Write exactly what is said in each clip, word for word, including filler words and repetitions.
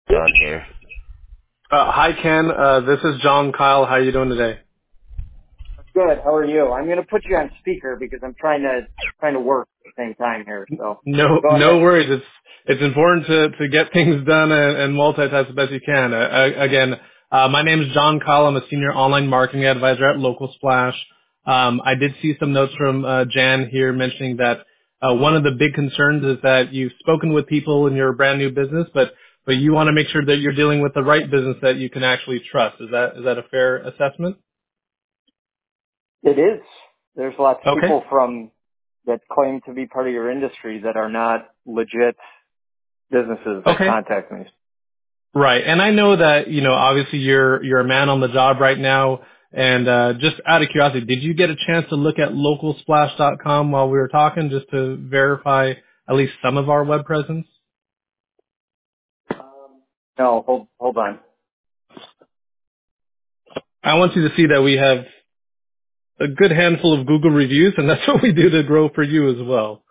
John here. Uh, hi, Ken. Uh, this is John Kyle. How are you doing today? Good. How are you? I'm going to put you on speaker because I'm trying to trying to work at the same time here. So No, go no ahead. worries. It's it's important to to get things done and, and multitask the best you can. Uh, uh, again, uh, my name is John Kyle. I'm a senior online marketing advisor at Local Splash. Um, I did see some notes from uh, Jan here mentioning that uh, one of the big concerns is that you've spoken with people in your brand new business, but but you want to make sure that you're dealing with the right business that you can actually trust. Is that is that a fair assessment? It is. There's lots of Okay. people from that claim to be part of your industry that are not legit businesses that Okay. contact me. Right. And I know that, you know, obviously you're you're a man on the job right now. And uh just out of curiosity, did you get a chance to look at local splash dot com while we were talking just to verify at least some of our web presence? Um, no, hold hold on. I want you to see that we have a good handful of Google reviews, and that's what we do to grow for you as well.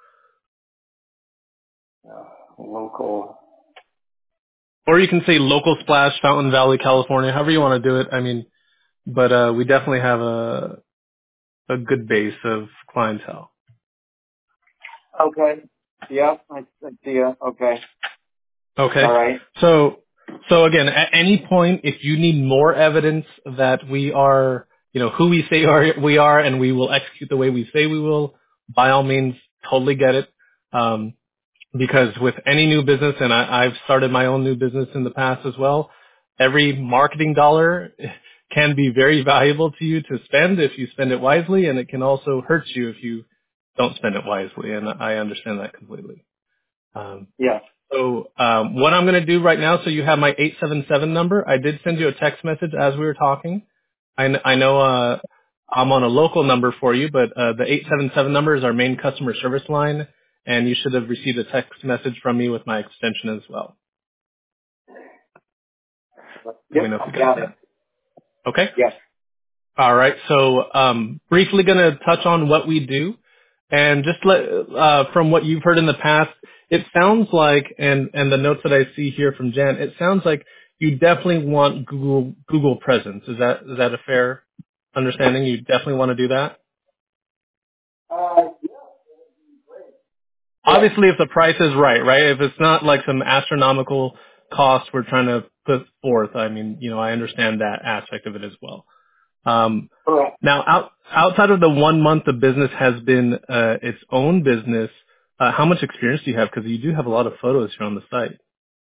Uh, local. Or you can say local splash, Fountain Valley, California, however you want to do it. I mean, but uh we definitely have a a good base of clientele. Okay. Yep. I, I see you. Okay. Okay. All right. So, so again, at any point, if you need more evidence that we are, you know, who we say are, we are and we will execute the way we say we will, by all means, totally get it. Um, because with any new business, and I, I've started my own new business in the past as well, every marketing dollar can be very valuable to you to spend if you spend it wisely, and it can also hurt you if you don't spend it wisely. And I understand that completely. Um, Yes. so um, what I'm going to do right now, so you have my eight seven seven number. I did send you a text message as we were talking. I, kn- I know uh, I'm on a local number for you, but uh, the eight seven seven number is our main customer service line, and you should have received a text message from me with my extension as well. Let me Yep. know if you got Got it. that. Okay? Yes. All right. So um, briefly going to touch on what we do. And just let, uh, from what you've heard in the past, it sounds like, and, and the notes that I see here from Jan, it sounds like you definitely want Google, Google presence. Is that, is that a fair understanding? You definitely want to do that? Uh, yes. Obviously, if the price is right, right? If it's not like some astronomical cost we're trying to put forth, I mean, you know, I understand that aspect of it as well. Um, Correct. now, out, outside of the one month the business has been uh, its own business, uh, how much experience do you have? Because you do have a lot of photos here on the site.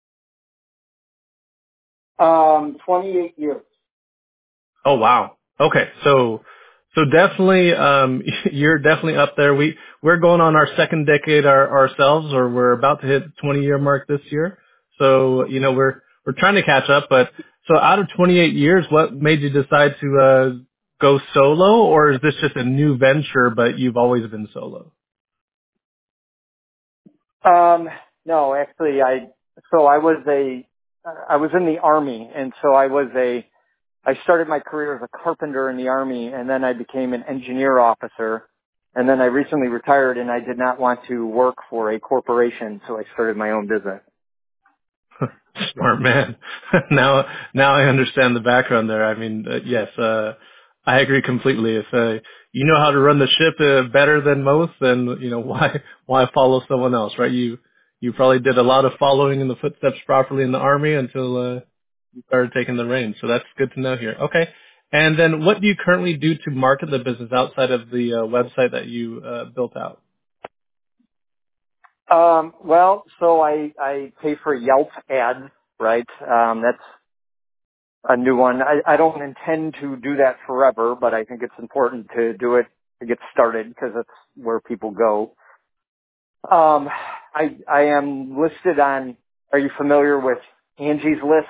Um, twenty-eight years. Oh wow. Okay, so so definitely, um, you're definitely up there. We we're going on our second decade our, ourselves, or we're about to hit the twenty year mark this year. So you know we're we're trying to catch up. But so out of twenty-eight years, what made you decide to uh, go solo, or is this just a new venture? But you've always been solo. Um, no, actually, I so I was a I was in the army, and so I was a I started my career as a carpenter in the army, and then I became an engineer officer, and then I recently retired, and I did not want to work for a corporation, so I started my own business. Smart man. now, now I understand the background there. I mean, uh, yes, uh, I agree completely. If uh, you know how to run the ship uh, better than most, then you know why why follow someone else, right? You you probably did a lot of following in the footsteps properly in the army until uh, you started taking the reins. So that's good to know here. Okay. And then, what do you currently do to market the business outside of the uh, website that you uh, built out? Um, well, so I I pay for Yelp ads, right? Um, that's a new one. I, I don't intend to do that forever, but I think it's important to do it to get started because that's where people go. Um, I I am listed on. Are you familiar with Angie's List?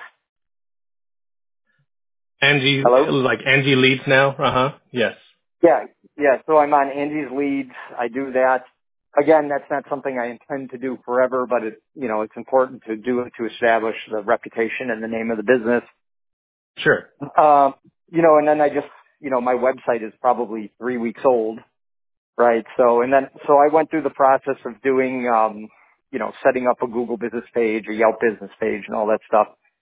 Angie, Hello. like Angie leads now. Uh huh. Yes. Yeah, yeah. So I'm on Angie's Leads. I do that. Again, that's not something I intend to do forever, but it you know it's important to do it to establish the reputation and the name of the business. Sure. Um, you know, and then I just you know my website is probably three weeks old. Right. So, and then, so I went through the process of doing, um, you know, setting up a Google business page, a Yelp business page and all that stuff.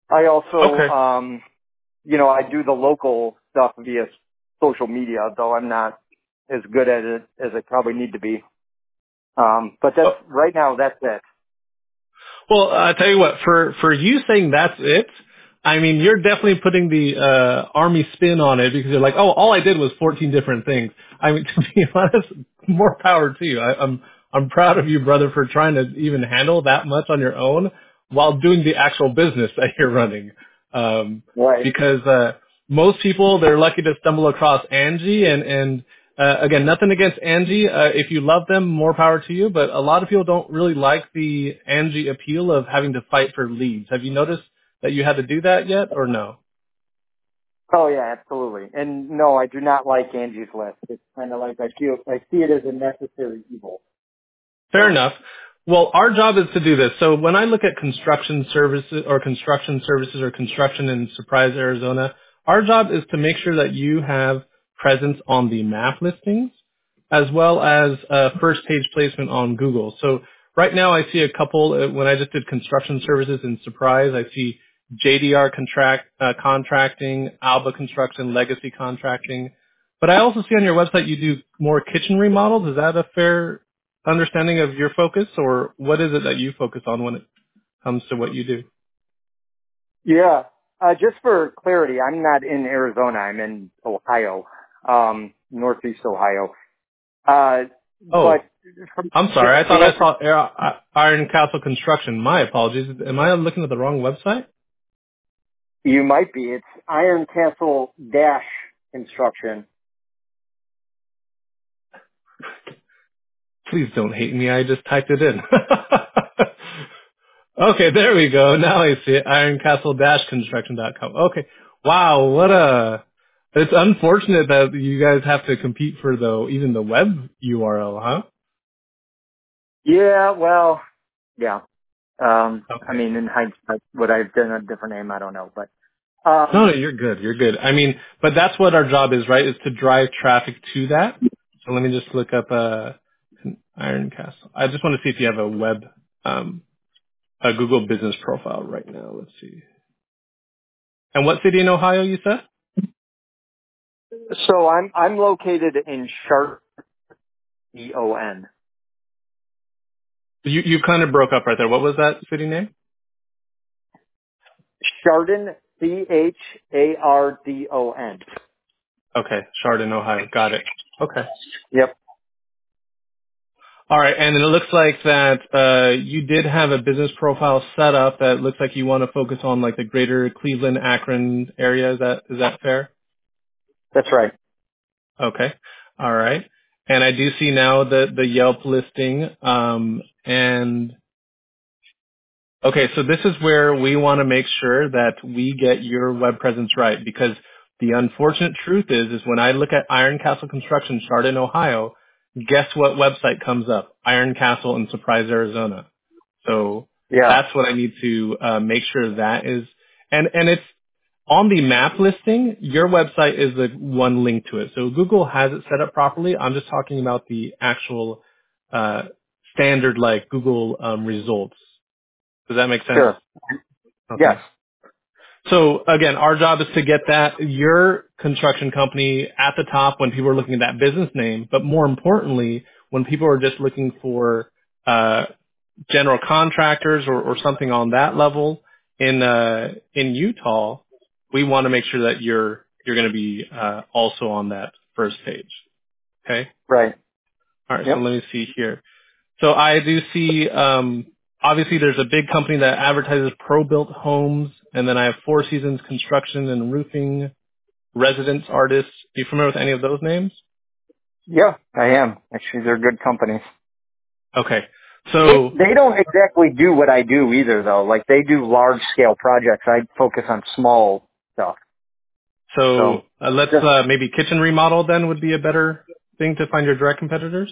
I also, Okay. um, you know, I do the local stuff via social media, though I'm not as good at it as I probably need to be. Um, but that's Oh, right now. That's it. well, I tell you what, for for you saying that's it, I mean, you're definitely putting the uh, army spin on it because you're like, oh, all I did was fourteen different things. I mean, to be honest, more power to you. I, I'm I'm proud of you, brother, for trying to even handle that much on your own while doing the actual business that you're running. Um, Right. because uh, most people, they're lucky to stumble across Angie, and and uh, again, nothing against Angie. Uh, if you love them, more power to you. But a lot of people don't really like the Angie appeal of having to fight for leads. Have you noticed that you had to do that yet, or no? Oh yeah, absolutely. And no, I do not like Angie's List. It's kind of like I feel I see it as a necessary evil. Fair So enough. Well, our job is to do this. So when I look at construction services or construction services or construction in Surprise, Arizona, our job is to make sure that you have presence on the map listings as well as uh, first page placement on Google. So right now I see a couple, uh, when I just did construction services in Surprise, I see J D R contract, uh, contracting, Alba Construction, Legacy Contracting. But I also see on your website you do more kitchen remodels. Is that a fair understanding of your focus, or what is it that you focus on when it comes to what you do? yeah, uh, just for clarity, I'm not in Arizona. I'm in Ohio, um, Northeast Ohio. Uh, but Oh, I'm to, sorry. I to thought I answer, saw Air- Iron Castle Construction. My apologies. Am I looking at the wrong website? you might be. It's Iron Castle Dash Construction. Please don't hate me. I just typed it in. Okay, there we go. Now I see it. iron castle dash construction dot com. Okay. Wow, what a... It's unfortunate that you guys have to compete for the even the web U R L, huh? Yeah, well, yeah. Um, I Okay. mean, in hindsight, would I have done a different name? I don't know, but No, um, no, you're good. You're good. I mean, but that's what our job is, right? Is to drive traffic to that. So let me just look up uh, Iron Castle. I just want to see if you have a web, um, a Google business profile right now. Let's see. And what city in Ohio you said? so I'm I'm located in Chart E O N. You you kind of broke up right there. What was that city name? Chardon, C H A R D O N. Okay, Chardon, Ohio. Got it. Okay. Yep, All right, and then it looks like that uh, you did have a business profile set up that looks like you want to focus on like the greater Cleveland, Akron area. Is that is that fair? that's right. Okay. All right. And I do see now the the Yelp listing. Um, and okay, so this is where we want to make sure that we get your web presence right, because the unfortunate truth is, is when I look at Iron Castle Construction, Chardon, Ohio, guess what website comes up? Iron Castle in Surprise, Arizona. So Yeah, that's what I need to uh, make sure that is, and and it's on the map listing. Your website is the one link to it. So Google has it set up properly. I'm just talking about the actual uh, standard like Google um, results. Does that make sense? sure. Yes, Okay. So again, our job is to get that, your construction company at the top when people are looking at that business name, but more importantly, when people are just looking for uh, general contractors or, or something on that level in uh, in Utah, we want to make sure that you're you're going to be uh, also on that first page. Okay. right. All right. So Yep. let me see here. So I do see, um, obviously there's a big company that advertises pro-built homes, and then I have Four Seasons Construction and Roofing, Residence Artists. Are you familiar with any of those names? Yeah, I am. Actually, they're good companies. Okay. They So, they don't exactly do what I do either, though. Like they do large scale projects. I focus on small stuff. so So uh, let's just uh, maybe kitchen remodel then would be a better thing to find your direct competitors.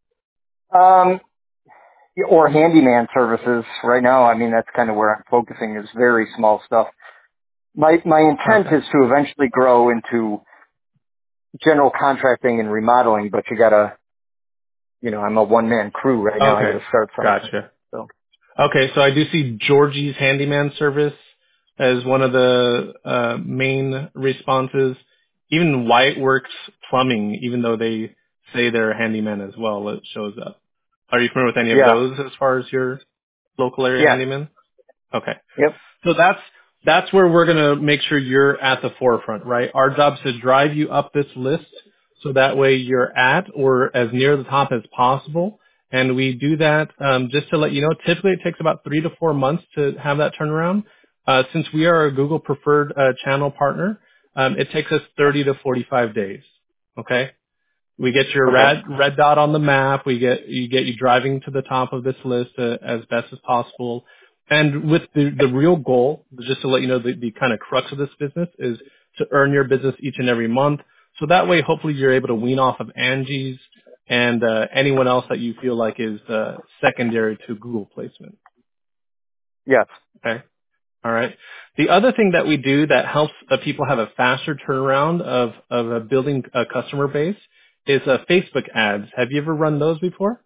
um or handyman services right now. I mean, that's kind of where I'm focusing is very small stuff. My my intent Okay. is to eventually grow into general contracting and remodeling, but you gotta, you know, I'm a one man crew right now. I Okay. gotta start somewhere. Gotcha. So Okay. So I do see Georgie's Handyman Service. as one of the uh, main responses. Even Whiteworks Plumbing, even though they say they're a handyman as well, it shows up. Are you familiar with any of Yeah. those as far as your local area Yes. handyman? Okay. Yep. So that's that's where we're going to make sure you're at the forefront, right? Our job is to drive you up this list so that way you're at or as near the top as possible. And we do that um, just to let you know. Typically, it takes about three to four months to have that turnaround. Uh, since we are a Google preferred uh, channel partner, um, it takes us thirty to forty-five days. Okay. We get your Okay. red red dot on the map. We get you get you driving to the top of this list uh, as best as possible. And with the the real goal, just to let you know, the, the kind of crux of this business is to earn your business each and every month. So that way, hopefully, you're able to wean off of Angie's and uh, anyone else that you feel like is uh, secondary to Google placement. Yes. Okay. All right. The other thing that we do that helps uh, people have a faster turnaround of of uh, building a customer base is uh, Facebook ads. Have you ever run those before?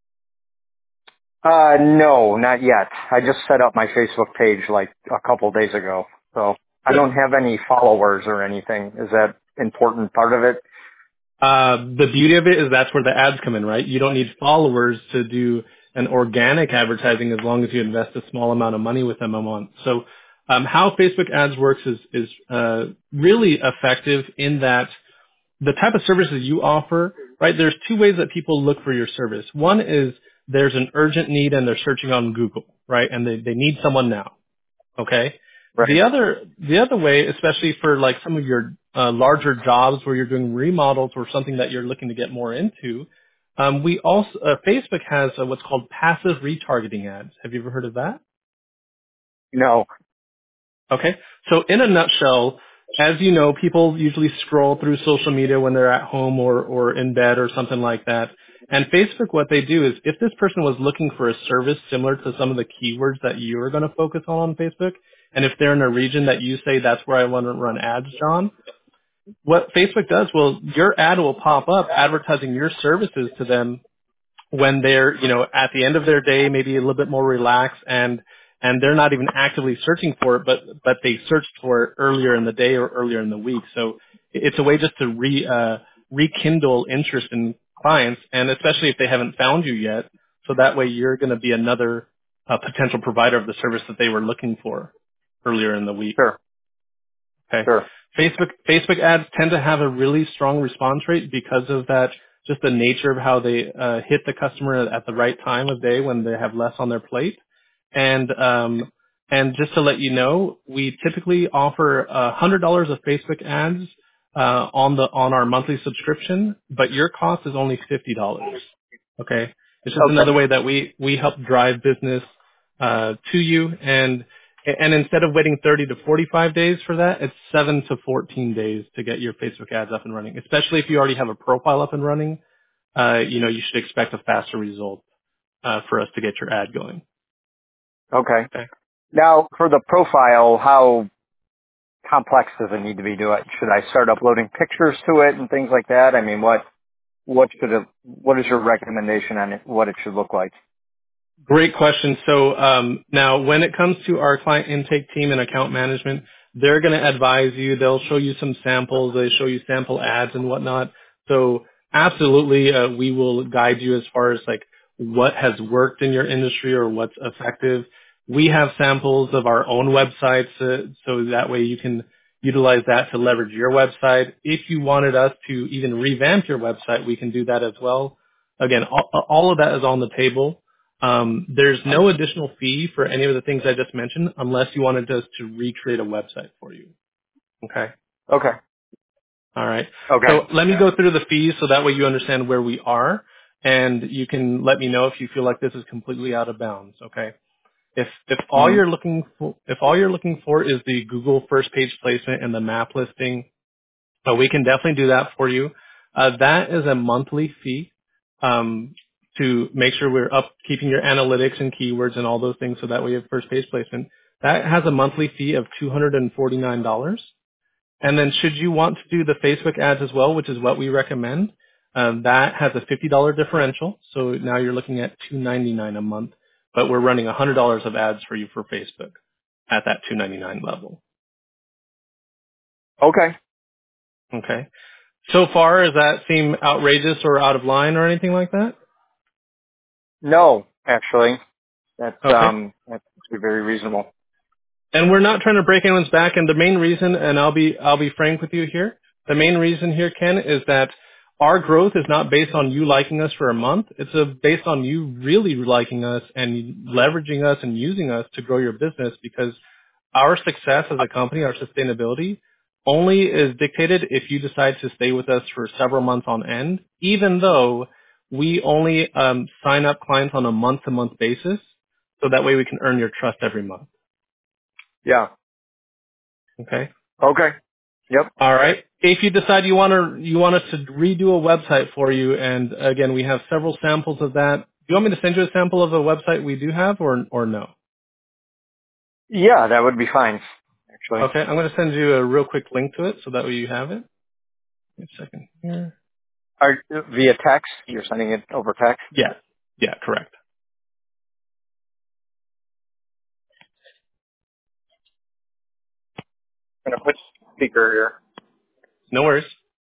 Uh, no, not yet. I just set up my Facebook page like a couple days ago. So I Good. don't have any followers or anything. Is that important part of it? Uh, the beauty of it is that's where the ads come in, right? You don't need followers to do an organic advertising as long as you invest a small amount of money with them a month. So um, how Facebook ads works is is uh, really effective in that the type of services you offer, right? There's two ways that people look for your service. One is there's an urgent need and they're searching on Google, right? And they, they need someone now. Okay. Right. The other, the other way, especially for like some of your uh, larger jobs where you're doing remodels or something that you're looking to get more into, um, we also, uh, Facebook has uh, what's called passive retargeting ads. Have you ever heard of that? No. Okay. So in a nutshell, as you know, people usually scroll through social media when they're at home or, or in bed or something like that. And Facebook, what they do is if this person was looking for a service similar to some of the keywords that you're going to focus on on Facebook, and if they're in a region that you say that's where I want to run ads, John, what Facebook does, well, your ad will pop up advertising your services to them when they're, you know, at the end of their day, maybe a little bit more relaxed and, and they're not even actively searching for it, but, but they searched for it earlier in the day or earlier in the week. So it's a way just to re, uh, rekindle interest in clients and especially if they haven't found you yet. So that way you're going to be another uh, potential provider of the service that they were looking for earlier in the week. Sure. Okay. Sure. Facebook Facebook ads tend to have a really strong response rate because of that, just the nature of how they uh, hit the customer at the right time of day when they have less on their plate. And um, and just to let you know, we typically offer a hundred dollars of Facebook ads uh, on the on our monthly subscription, but your cost is only fifty dollars. Okay, it's just Okay. another way that we we help drive business uh, to you and and instead of waiting thirty to forty-five days for that, it's seven to fourteen days to get your Facebook ads up and running. Especially if you already have a profile up and running, uh, you know, you should expect a faster result uh, for us to get your ad going. Okay. Okay. Now for the profile, how complex does it need to be to it? Should I start uploading pictures to it and things like that? I mean, what, what should it, what is your recommendation on it, what it should look like? Great question. So um, now, when it comes to our client intake team and account management, they're going to advise you. They'll show you some samples. They show you sample ads and whatnot. So absolutely, uh, we will guide you as far as like what has worked in your industry or what's effective. We have samples of our own websites, uh, so that way you can utilize that to leverage your website. If you wanted us to even revamp your website, we can do that as well. Again, all, all of that is on the table. Um, there's no additional fee for any of the things I just mentioned unless you wanted us to recreate a website for you. Okay. Okay. All right. Okay. So let me go through the fees so that way you understand where we are and you can let me know if you feel like this is completely out of bounds. Okay. If, if all hmm you're looking for, if all you're looking for is the Google first page placement and the map listing, so we can definitely do that for you. Uh, that is a monthly fee um, to make sure we're up keeping your analytics and keywords and all those things so that way you have first page placement. That has a monthly fee of two hundred forty-nine dollars. And then should you want to do the Facebook ads as well, which is what we recommend, um, that has a fifty dollars differential. So now you're looking at two hundred ninety-nine dollars a month, but we're running one hundred dollars of ads for you for Facebook. at that two ninety-nine level. Okay. Okay. So far, does that seem outrageous or out of line or anything like that? No, actually, that's Okay. um that's very reasonable. And we're not trying to break anyone's back. And the main reason, and I'll be I'll be frank with you here, the main reason here, Ken, is that our growth is not based on you liking us for a month. It's a, based on you really liking us and leveraging us and using us to grow your business, because our success as a company, our sustainability, only is dictated if you decide to stay with us for several months on end, even though we only um, sign up clients on a month-to-month basis, so that way we can earn your trust every month. Yeah. Okay? Okay. Yep. All right. If you decide you want to, you want us to redo a website for you, and again, we have several samples of that. Do you want me to send you a sample of a website we do have, or or no? Yeah, that would be fine. Actually, Okay, I'm going to send you a real quick link to it, so that way you have it. Wait a second here. Are, via text. You're sending it over text. Yeah, yeah, correct. I'm gonna put speaker here. No worries.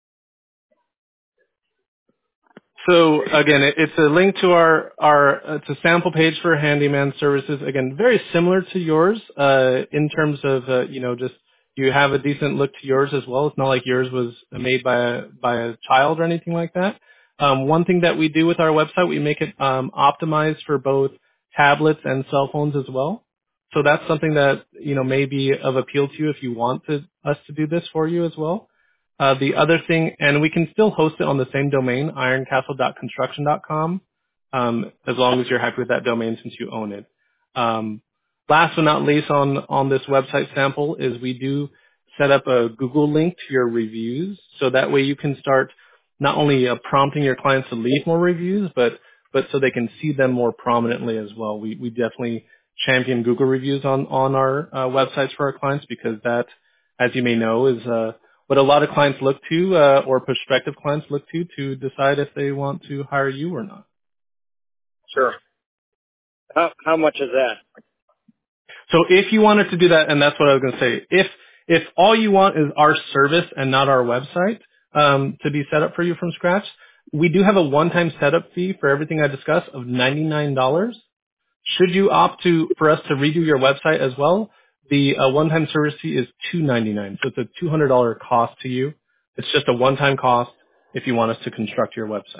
So again, it, it's a link to our our uh, it's a sample page for handyman services. Again, very similar to yours uh, in terms of uh, you know just you have a decent look to yours as well. It's not like yours was made by a by a child or anything like that. Um, one thing that we do with our website, we make it um, optimized for both tablets and cell phones as well. So that's something that you know may be of appeal to you if you want to, us to do this for you as well. Uh, the other thing, and we can still host it on the same domain, iron castle dot construction dot com, um, as long as you're happy with that domain since you own it. Um, last but not least on, on this website sample is we do set up a Google link to your reviews, so that way you can start not only uh, prompting your clients to leave more reviews, but, but so they can see them more prominently as well. We, we definitely champion Google reviews on, on our uh, websites for our clients, because that, as you may know, is uh, what a lot of clients look to, uh, or prospective clients look to, to decide if they want to hire you or not. Sure. How how much is that? So if you wanted to do that, and that's what I was going to say, if if all you want is our service and not our website um, to be set up for you from scratch, we do have a one-time setup fee for everything I discussed of ninety-nine dollars. Should you opt to for us to redo your website as well, the uh, one-time service fee is two ninety-nine. So it's a two hundred dollars cost to you. It's just a one-time cost if you want us to construct your website.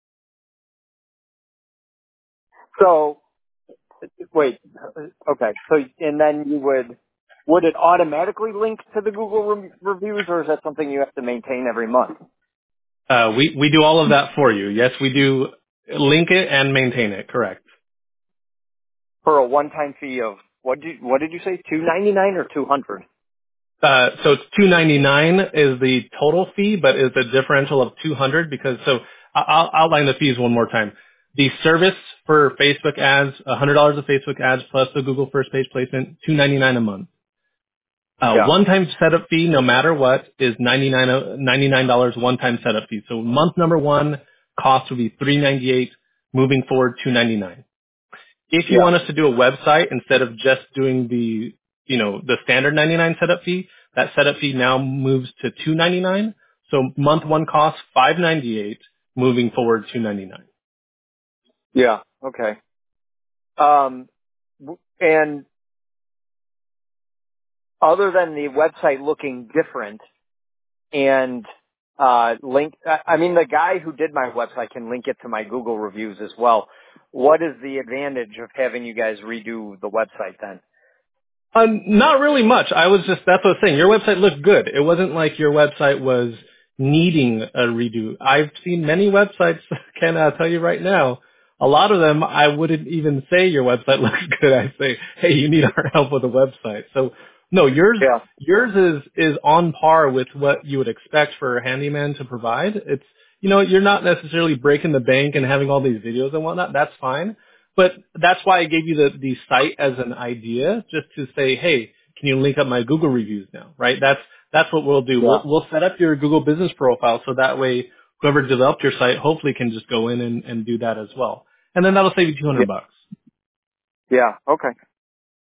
So wait. Okay. So and then you would would it automatically link to the Google re- reviews, or is that something you have to maintain every month Uh, we, we do all of that for you. Yes, we do link it and maintain it. Correct. for a one-time fee of what did you, what did you say? Two ninety-nine or two hundred? Uh, so it's two ninety-nine is the total fee, but it's a differential of two hundred because, so I- I'll outline the fees one more time. The service for Facebook ads, one hundred dollars of Facebook ads plus the Google first page placement, two ninety-nine a month. Uh, Yeah. one-time setup fee, no matter what, is ninety-nine uh, ninety-nine dollars one-time setup fee. So month number one cost will be three ninety-eight, moving forward two ninety-nine. If you Yeah. want us to do a website instead of just doing the, you know, the standard ninety-nine setup fee, that setup fee now moves to two ninety-nine. So month one costs five ninety-eight, moving forward two ninety-nine. Yeah. Okay. Um, w- and other than the website looking different and uh, link, I I mean, the guy who did my website can link it to my Google reviews as well. What is the advantage of having you guys redo the website then? Uh, not really much. I was just, that's what I was saying. Your website looked good. It wasn't like your website was needing a redo. I've seen many websites, can I tell you right now, a lot of them, I wouldn't even say your website looks good. I say, hey, you need our help with a website. So, no, yours, Yeah. yours is, is on par with what you would expect for a handyman to provide. It's, you know, you're not necessarily breaking the bank and having all these videos and whatnot. That's fine. But that's why I gave you the, the site as an idea, just to say, hey, can you link up my Google reviews now, right? That's, that's what we'll do. Yeah. We'll, we'll set up your Google business profile so that way whoever developed your site hopefully can just go in and, and do that as well. And then that'll save you two Yeah. hundred bucks. Yeah. Okay.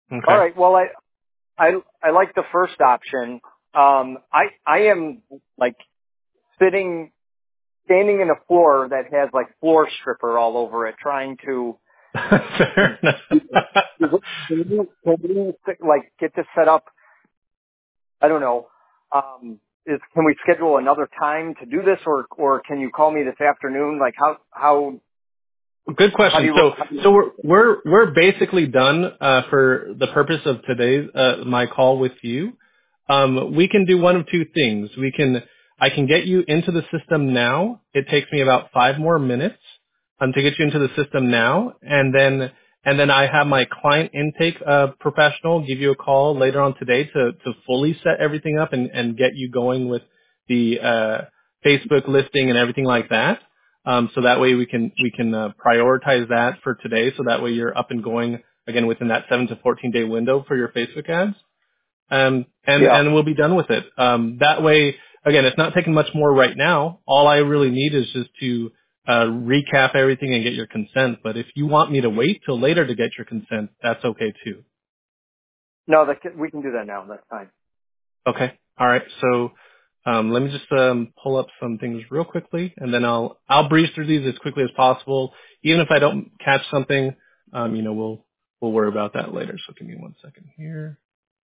All Okay. right. Well, I I I like the first option. Um, I I am like sitting standing in a floor that has like floor stripper all over it, trying to Fair enough. can you, can you, like get this set up. I don't know. Um, is can we schedule another time to do this, or or can you call me this afternoon? Like how how Good how do question. you? So, How do you so we're we're we're basically done uh, for the purpose of today's uh, my call with you. Um, we can do one of two things. We can I can get you into the system now. It takes me about five more minutes um, to get you into the system now, and then and then I have my client intake uh, professional give you a call later on today to to fully set everything up and and get you going with the uh, Facebook listing and everything like that. Um, so that way we can we can uh, prioritize that for today. So that way you're up and going again within that seven to fourteen day window for your Facebook ads, um, and yeah. and we'll be done with it. Um, that way, again, it's not taking much more right now. All I really need is just to uh, recap everything and get your consent. But if you want me to wait till later to get your consent, that's okay too. No, that can, we can do that now. That's fine. Okay. All right. So um, let me just um, pull up some things real quickly, and then I'll I'll breeze through these as quickly as possible. Even if I don't catch something, um, you know, we'll we'll worry about that later. So give me one second here.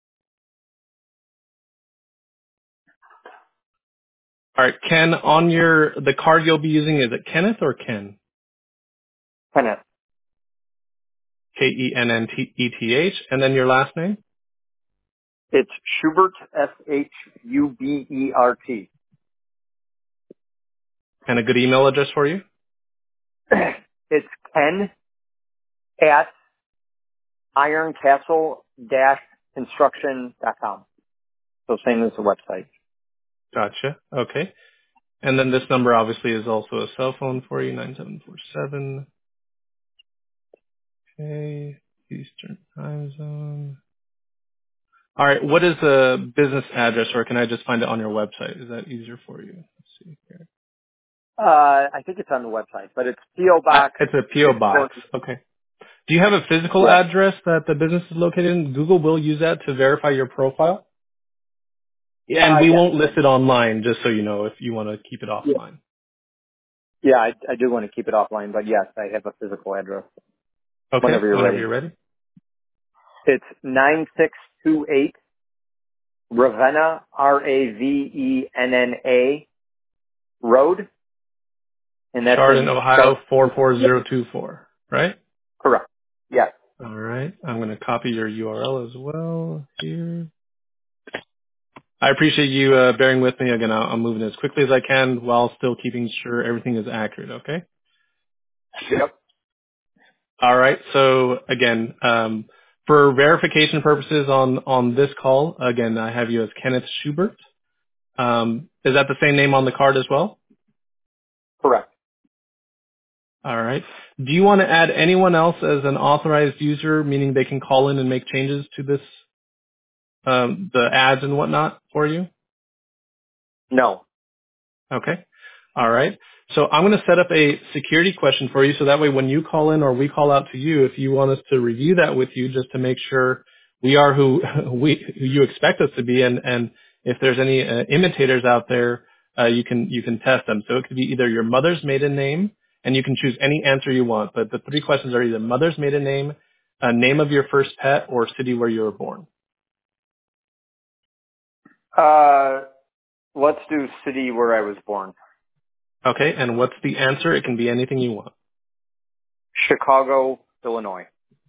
All right, Ken, on your the card you'll be using, is it Kenneth or Ken? Kenneth. K E N N T E T H, and then your last name It's Schubert, S H U B E R T. and a good email address for you. It's Ken at ironcastle dash construction dot com. So same as the website. Gotcha. Okay. And then this number obviously is also a cell phone for you, nine seven four seven. Okay. Eastern time zone. All right. What is the business address, or can I just find it on your website? Is that easier for you? Let's see here. Uh, I think it's on the website, but it's P O Uh, Box it's a P O six four. box. Okay. Do you have a physical Yeah. address that the business is located in? Google will use that to verify your profile. Yeah, and Uh, we yes. won't list it online, just so you know, if you want to keep it Yeah. offline. Yeah, I, I do want to keep it offline, but yes, I have a physical address. Okay. Whenever you're Whenever ready. you're ready. It's nine six two eight Ravenna, R A V E N N A Road, and that's Chardon, in Char. Ohio, four four zero two four. Right? Correct. Yes. All right. I'm going to copy your U R L as well here. I appreciate you uh, bearing with me. Again, I'll- I'm moving as quickly as I can while still keeping sure everything is accurate. Okay. Yep. All right. So again, um, for verification purposes on on this call, again, I have you as Kenneth Schubert. Um, is that the same name on the card as well? Correct. All right. Do you want to add anyone else as an authorized user, meaning they can call in and make changes to this, um, the ads and whatnot for you? No. Okay. All right. So I'm going to set up a security question for you so that way when you call in or we call out to you, if you want us to review that with you just to make sure we are who we who you expect us to be, and and if there's any uh, imitators out there, uh, you can you can test them. So it could be either your mother's maiden name, and you can choose any answer you want. But the three questions are either mother's maiden name, uh, name of your first pet, or city where you were born. Uh, let's do city where I was born. Okay. And what's the answer? It can be anything you want. Chicago, Illinois.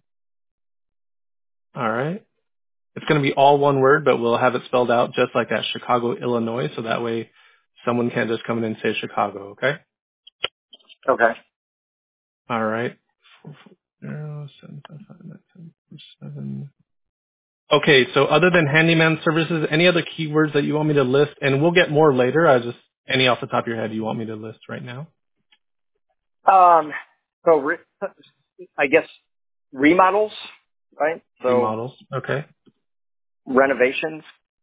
All right. It's going to be all one word, but we'll have it spelled out just like that, Chicago, Illinois, so that way someone can't just come in and say Chicago, okay? Okay. All right. Four, four, zero, seven, five, five, nine, seven, four, seven. Okay, so other than handyman services, any other keywords that you want me to list? And we'll get more later. I just, any off the top of your head you want me to list right now? Um, so re- I guess remodels, right? So Remodels. Okay. renovations.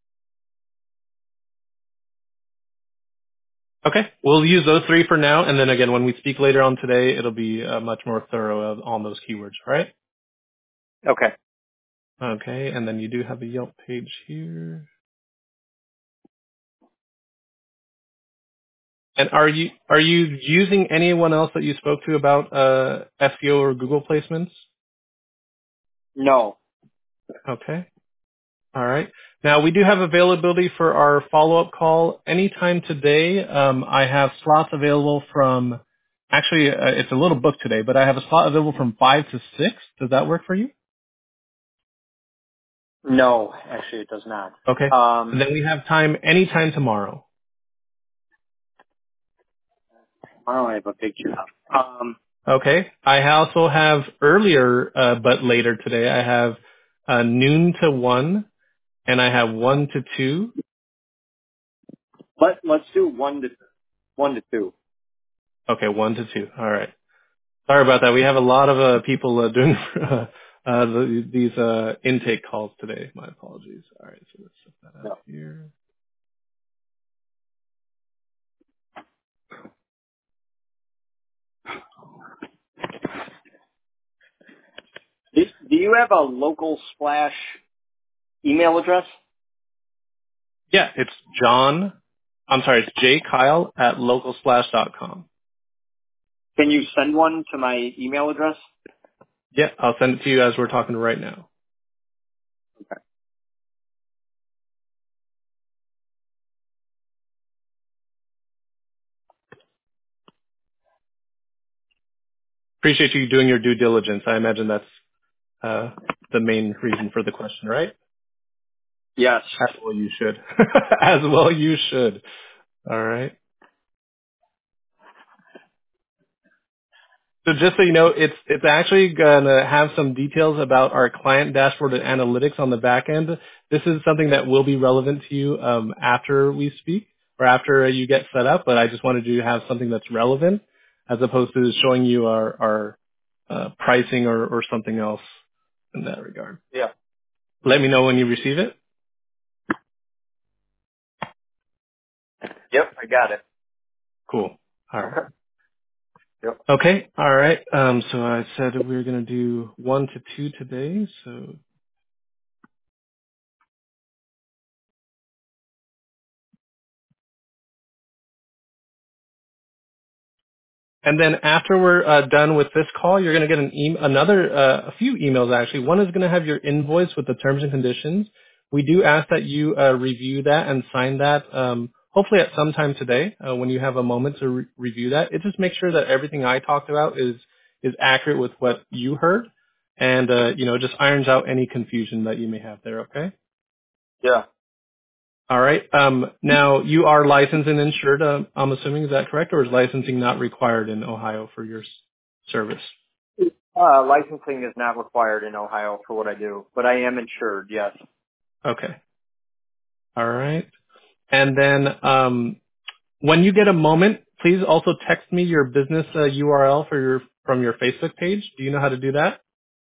Okay, we'll use those three for now, and then again, when we speak later on today, it'll be uh, much more thorough on those keywords, all right? Okay. Okay, and then you do have a Yelp page here. And are you are you using anyone else that you spoke to about uh, S E O or Google placements? No. Okay. All right. Now we do have availability for our follow-up call anytime today. Um, I have slots available from, actually uh, it's a little booked today, but I have a slot available from five to six. Does that work for you? No, actually it does not. Okay. And Um, then we have time anytime tomorrow. I don't have a big job. Um, Okay. I also have earlier, uh, but later today, I have uh, noon to one, and I have one to two. let let's do one to one to two. Okay, one to two. All right. Sorry about that. We have a lot of uh, people uh, doing uh, uh, the, these uh, intake calls today. My apologies. All right, so let's set that up No. here. Do, do you have a local splash email address? Yeah, it's John. I'm sorry, it's J Kyle at localsplash dot com. Can you send one to my email address? Yeah, I'll send it to you as we're talking right now. Appreciate you doing your due diligence. I imagine that's uh, the main reason for the question, right? Yes. As well you should. As well you should. All right. So just so you know, it's it's actually gonna have some details about our client dashboard and analytics on the back end. This is something that will be relevant to you um, after we speak or after you get set up. But I just wanted you to have something that's relevant as opposed to showing you our our uh, pricing or, or something else in that regard. Yeah. Let me know when you receive it. Yep, I got it. Cool. All right. Okay. Yep. Okay. All right. Um, so I said we were going to do one to two today. So, and then after we're uh, done with this call, you're going to get an e- another, uh, a few emails actually. One is going to have your invoice with the terms and conditions. We do ask that you uh, review that and sign that. Um, hopefully at some time today, uh, when you have a moment to re- review that. It just makes sure that everything I talked about is is accurate with what you heard, and uh, you know, just irons out any confusion that you may have there. Okay. Yeah. All right. Um, now, you are licensed and insured, um, I'm assuming. Is that correct? Or is licensing not required in Ohio for your s- service? Uh, licensing is not required in Ohio for what I do, but I am insured, yes. Okay. All right. And then um, when you get a moment, please also text me your business uh, U R L for your from your Facebook page. Do you know how to do that?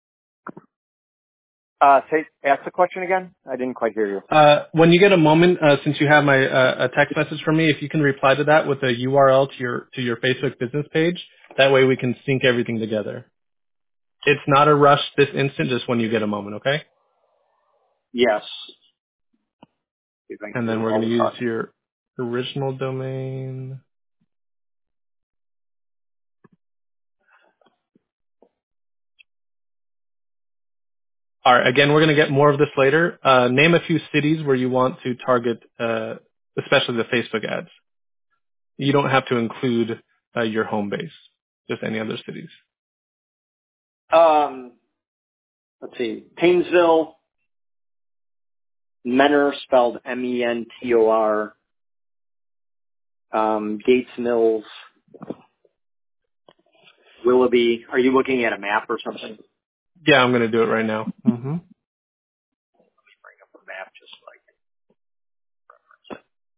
Uh, say, ask the question again? I didn't quite hear you. Uh, when you get a moment, uh, since you have my uh, a text message from me, if you can reply to that with a U R L to your to your Facebook business page, that way we can sync everything together. It's not a rush this instant, just when you get a moment, okay? Yes. See if I can And do then it we're while going to we use talk. your original domain. All right, again, we're going to get more of this later. Uh, name a few cities where you want to target, uh, especially the Facebook ads. You don't have to include uh, your home base, just any other cities. Um, let's see. Painesville, Mentor, spelled M E N T O R, um, Gates Mills, Willoughby. Are you looking at a map or something? Yeah, I'm going to do it right now. hmm Bring up a map just like.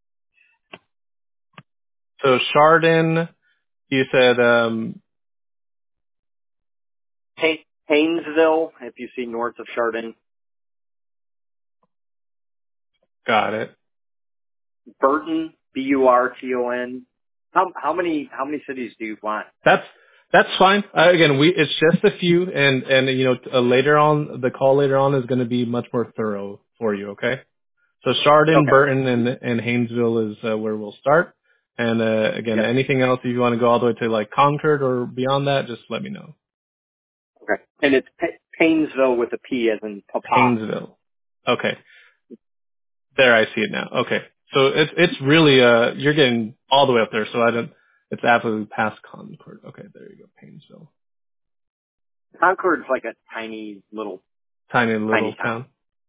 So Chardon, you said, um, Pain- Painesville, if you see north of Chardon. got it. Burton, B U R T O N. How how many how many cities do you want? That's That's fine. Uh, again, we it's just a few, and and you know uh, later on the call later on is going to be much more thorough for you. Okay. So Chardon, Okay. Burton, and and Haynesville is uh, where we'll start. And uh, again, Yep. anything else if you want to go all the way to like Concord or beyond that, just let me know. Okay. And it's Pa- Paynesville with a P as in Papa. Haynesville. Okay. There, I see it now. Okay. So it's it's really uh you're getting all the way up there. So I don't. It's absolutely past Concord. Okay, there you go. Paynesville, Concord's like a tiny little, tiny tiny little town. town.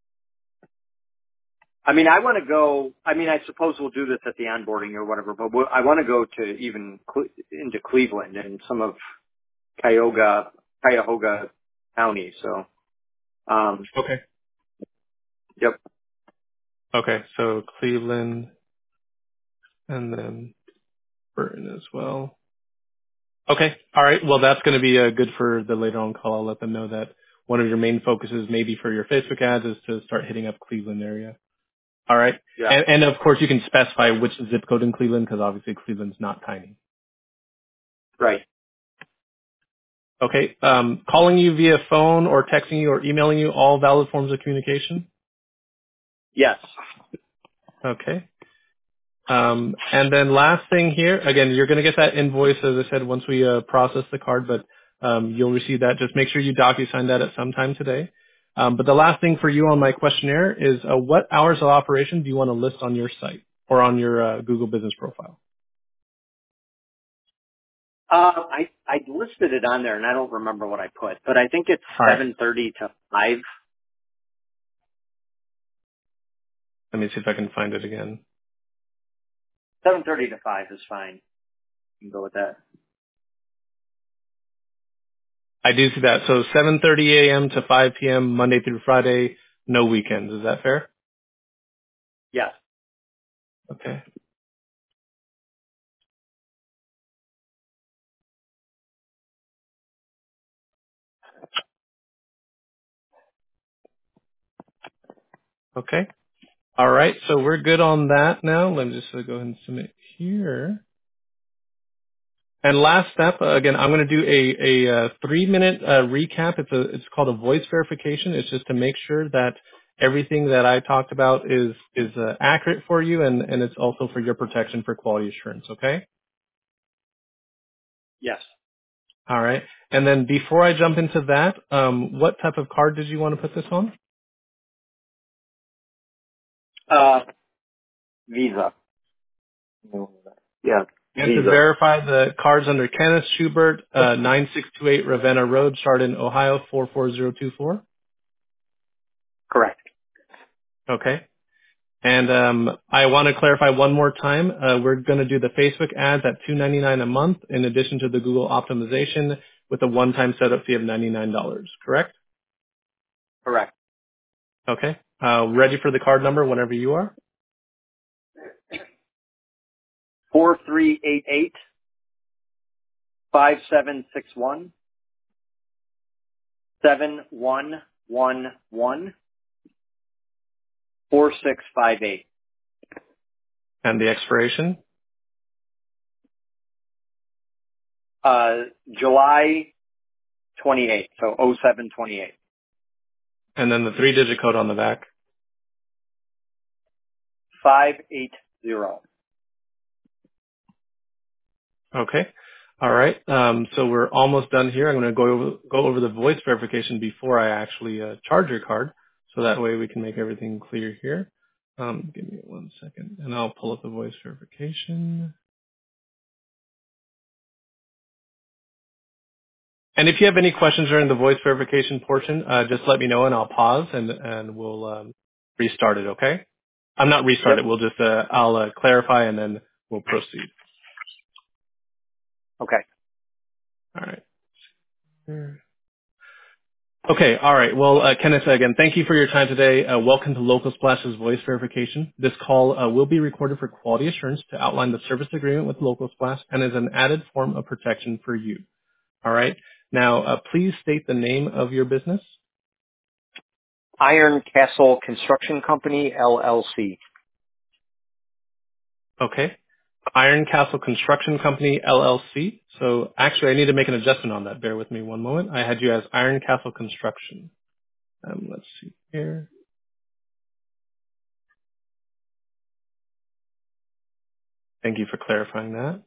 I mean, I want to go, I mean, I suppose we'll do this at the onboarding or whatever, but we'll, I want to go to even Cle- into Cleveland and some of Cuyahoga, Cuyahoga County. So, um, Okay. yep. Okay. So Cleveland and then Burton as well. Okay. All right. Well, that's going to be uh, good for the later on call. I'll let them know that one of your main focuses, maybe for your Facebook ads, is to start hitting up Cleveland area. All right. Yeah. And, and of course, you can specify which zip code in Cleveland because obviously Cleveland's not tiny. Right. Okay. Um, calling you via phone or texting you or emailing you, all valid forms of communication. Yes. Okay. Um, and then last thing here, again, you're going to get that invoice, as I said, once we uh, process the card, but um, you'll receive that. Just make sure you DocuSign that at some time today. Um, but the last thing for you on my questionnaire is uh, what hours of operation do you want to list on your site or on your uh, Google Business profile? Uh, I, I listed it on there and I don't remember what I put, but I think it's All right. seven thirty to five. Let me see if I can find it again. seven thirty to five is fine. You can go with that. I do see that. So seven thirty a.m. to five p.m. Monday through Friday, no weekends. Is that fair? Yes. Okay. Okay. All right. So we're good on that now. Let me just uh, go ahead and submit here. And last step, uh, again, I'm going to do a, a, uh three-minute uh, recap. It's a, it's called a voice verification. It's just to make sure that everything that I talked about is is uh, accurate for you, and and it's also for your protection for quality assurance. Okay. Yes. All right. And then before I jump into that, um, what type of card did you want to put this on? Uh, Visa. Yeah. And to Visa. verify the cards under Kenneth Schubert, uh, nine six two eight Ravenna Road, Chardon, Ohio four four zero two four. Correct. Okay. And um, I want to clarify one more time. Uh, we're going to do the Facebook ads at two ninety-nine a month, in addition to the Google optimization, with a one-time setup fee of ninety-nine dollars. Correct? Correct. Okay. Uh, ready for the card number whenever you are. Four three eight eight five seven six one seven one one one four six five eight. And the expiration, Uh, July twenty-eighth. So oh seven twenty-eight. and then the three-digit code on the back. five eight zero. Okay. All right. Um, so we're almost done here. I'm going to go over, go over the voice verification before I actually uh, charge your card, so that way we can make everything clear here. Um, give me one second, and I'll pull up the voice verification. And if you have any questions during the voice verification portion, uh, just let me know, and I'll pause, and and we'll um, restart it. Okay? I'm not restart Yep. it. We'll just uh, I'll uh, clarify, and then we'll proceed. Okay. All right. Okay, all right. Well, uh, Kenneth, again, thank you for your time today. Uh, welcome to Local Splash's voice verification. This call uh, will be recorded for quality assurance to outline the service agreement with Local Splash and is an added form of protection for you. All right. Now, uh, please state the name of your business. Iron Castle Construction Company, L L C. Okay. Iron Castle Construction Company, L L C. So actually, I need to make an adjustment on that. Bear with me one moment. I had you as Iron Castle Construction. Um, let's see here. Thank you for clarifying that.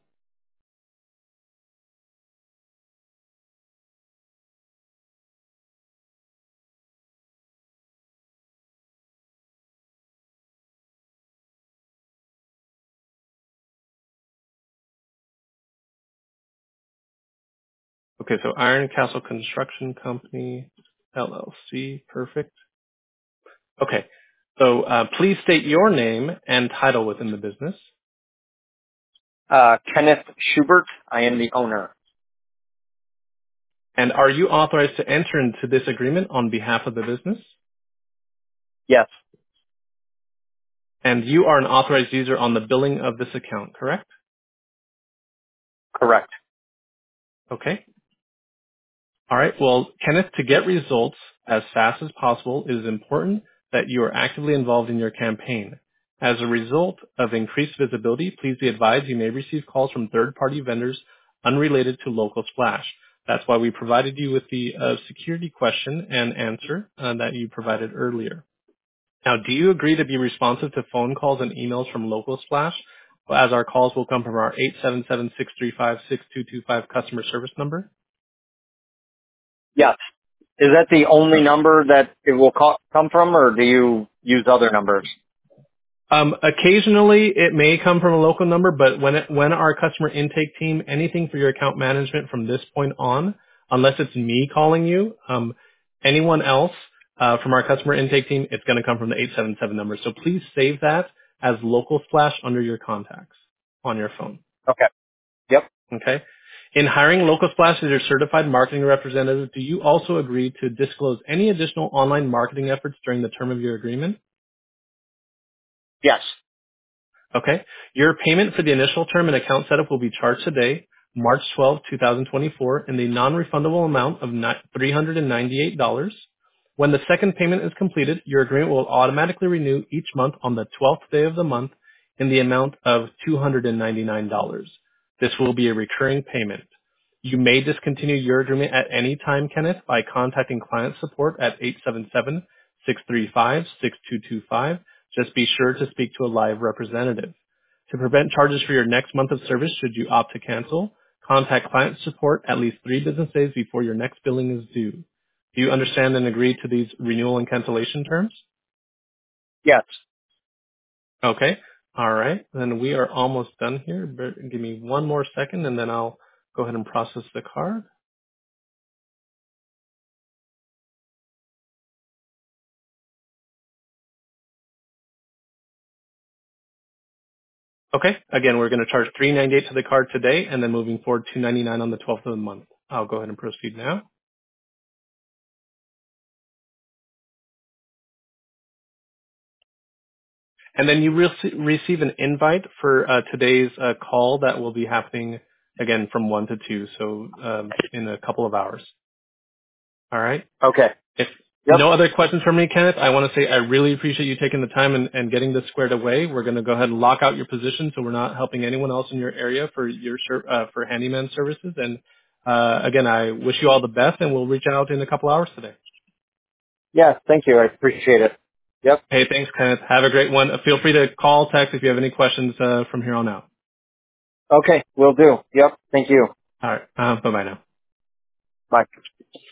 Okay, so Iron Castle Construction Company, L L C. Perfect. Okay, so uh, please state your name and title within the business. Uh, Kenneth Schubert. I am the owner. And are you authorized to enter into this agreement on behalf of the business? Yes, And you are an authorized user on the billing of this account, correct? correct. Okay. All right. Well, Kenneth, to get results as fast as possible, it is important that you are actively involved in your campaign. As a result of increased visibility, please be advised you may receive calls from third-party vendors unrelated to Local Splash. That's why we provided you with the uh, security question and answer uh, that you provided earlier. Now, do you agree to be responsive to phone calls and emails from Local Splash, as our calls will come from our eight seven seven, six three five, six two two five customer service number? Yes. Is that the only number that it will co- come from, or do you use other numbers? Um, occasionally, it may come from a local number, but when it, when our customer intake team, anything for your account management from this point on, unless it's me calling you, um, anyone else uh, from our customer intake team, it's going to come from the eight seven seven number. So please save that as Local Splash under your contacts on your phone. Okay. Yep. Okay. In hiring Local Splash as your certified marketing representative, do you also agree to disclose any additional online marketing efforts during the term of your agreement? Yes. Okay. Your payment for the initial term and account setup will be charged today, March twelfth, twenty twenty-four, in the non-refundable amount of three hundred ninety-eight dollars. When the second payment is completed, your agreement will automatically renew each month on the twelfth day of the month in the amount of two hundred ninety-nine dollars. This will be a recurring payment. You may discontinue your agreement at any time, Kenneth, by contacting client support at eight seven seven, six three five, six two two five. Just be sure to speak to a live representative. To prevent charges for your next month of service should you opt to cancel, contact client support at least three business days before your next billing is due. Do you understand and agree to these renewal and cancellation terms? Yes. Okay. All right. Then we are almost done here. Bear- Give me one more second and then I'll go ahead and process the card. Okay. Again, we're going to charge three hundred ninety-eight dollars to the card today, and then moving forward, two hundred ninety-nine dollars on the twelfth of the month. I'll go ahead and proceed now. And then you rece- receive an invite for uh, today's uh, call that will be happening again from one to two, so um, in a couple of hours. All right. Okay. If Yep. no other questions from me, Kenneth, I want to say I really appreciate you taking the time and, and getting this squared away. We're going to go ahead and lock out your position so we're not helping anyone else in your area for your ser- uh, for handyman services. And uh, again, I wish you all the best, and we'll reach out in a couple hours today. Yes. Thank you. I appreciate it. Yep. Hey, thanks, Kenneth. Have a great one. Uh, Feel free to call, text if you have any questions uh, from here on out. Okay. Will do. Yep. Thank you. All right. Uh, bye-bye now. Bye.